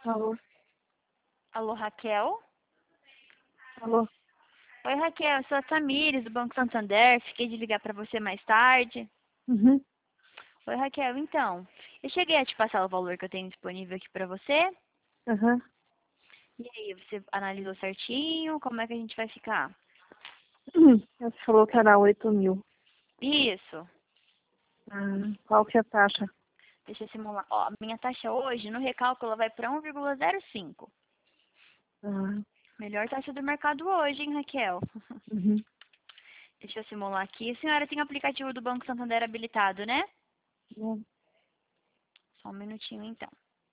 Alô? Alô, Raquel? Alô? Oi, Raquel, eu sou a Tamires, do Banco Santander. Fiquei de ligar para você mais tarde. Uhum. Oi, Raquel, então, eu cheguei a te passar o valor que eu tenho disponível aqui para você. Aham. E aí, você analisou certinho? Como é que a gente vai ficar? Você falou que era 8.000. Isso. Qual que é a taxa? Deixa eu simular. Ó, a minha taxa hoje, no recálculo, ela vai para 1,05. Ah, Melhor taxa do mercado hoje, hein, Raquel? uhum. Deixa eu simular aqui. A senhora tem o aplicativo do Banco Santander habilitado, né? Bom. Só um minutinho, então.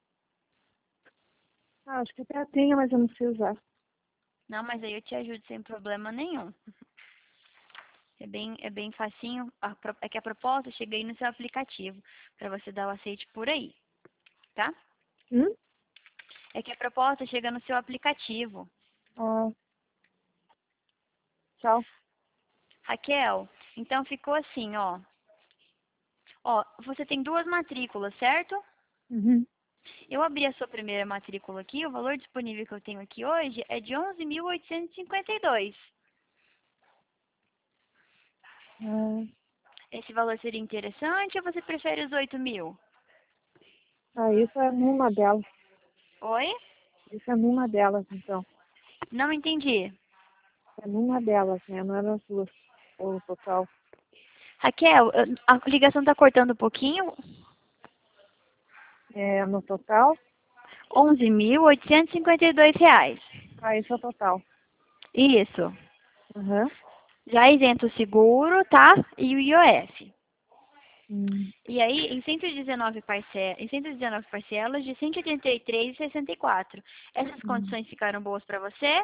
Acho que até tenho, mas eu não sei usar. Não, mas aí eu te ajudo sem problema nenhum. É bem facinho. É que a proposta chega aí no seu aplicativo, para você dar o aceite por aí, tá? Hum? É que a proposta chega no seu aplicativo. Ah, tchau. Raquel, então ficou assim, ó. Ó, você tem duas matrículas, certo? Uhum. Eu abri a sua primeira matrícula aqui, o valor disponível que eu tenho aqui hoje é de 11.852. Ah, Esse valor seria interessante ou você prefere os 8.000? isso é numa delas. Oi? Isso é numa delas, então. Não entendi. É numa delas, né? Não é nas duas. Ou no total. Raquel, a ligação tá cortando um pouquinho. É no total? R$ 11.852. Isso é o total. Isso. Aham. Já isento o seguro, tá? E o IOF. Hum. E aí, em 119 parcelas de 183,64. Essas Hum. condições ficaram boas para você?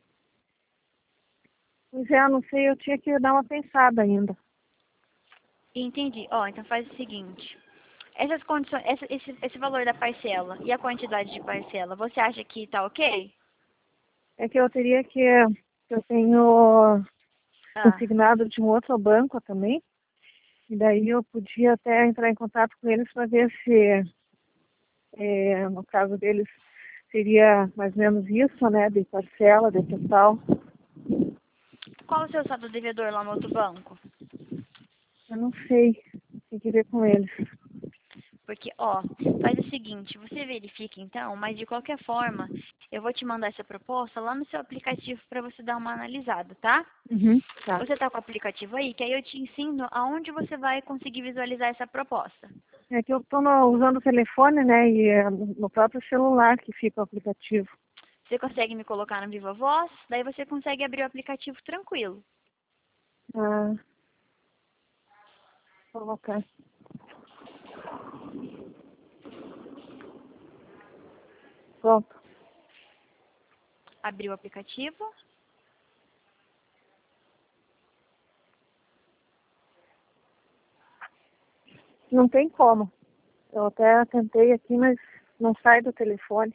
Pois é, eu não sei, eu tinha que dar uma pensada ainda. Entendi. Ó, então faz o seguinte. Essas condições, esse valor da parcela e a quantidade de parcela, você acha que tá ok? É que eu teria que eu tenho Ah, consignado de um outro banco também, e daí eu podia até entrar em contato com eles para ver se, no caso deles, seria mais ou menos isso, né, de parcela, de total. qual o seu saldo devedor lá no outro banco? Eu não sei, tem que ver com eles. Porque, ó, faz o seguinte, você verifica então, mas de qualquer forma, eu vou te mandar essa proposta lá no seu aplicativo para você dar uma analisada, tá? Uhum, tá. Você tá com o aplicativo aí, que aí eu te ensino aonde você vai conseguir visualizar essa proposta. É que eu estou usando o telefone, né, e é no próprio celular que fica o aplicativo. Você consegue me colocar no Viva Voz, daí você consegue abrir o aplicativo tranquilo. Ah, vou colocar. Pronto. Abrir o aplicativo. Não tem como. Eu até tentei aqui, mas não sai do telefone.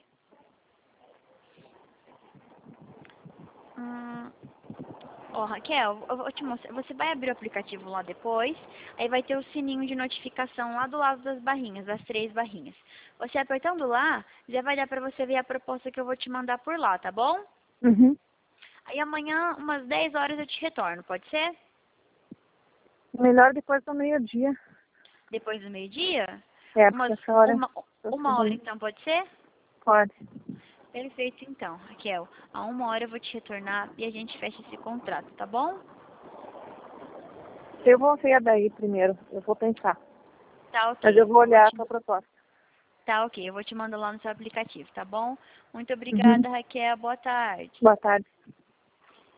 Hum, Ó, Raquel, eu vou te mostrar. Você vai abrir o aplicativo lá depois, aí vai ter o sininho de notificação lá do lado das barrinhas, das três barrinhas. Você apertando lá, já vai dar pra você ver a proposta que eu vou te mandar por lá, tá bom? Uhum. Aí amanhã, umas 10 horas, eu te retorno, pode ser? Melhor depois do meio-dia. Depois do meio-dia? É, porque Umas, essa hora uma, eu tô uma hora ruim. então, pode ser? Pode. Perfeito então, Raquel. A 1 hora eu vou te retornar e a gente fecha esse contrato, tá bom? Eu vou ver daí primeiro. Eu vou pensar. Tá Mas eu ok. vou olhar a tua proposta. Tá ok, eu vou te mandar lá no seu aplicativo, tá bom? Muito Uhum. obrigada, Raquel. Boa tarde. Boa tarde.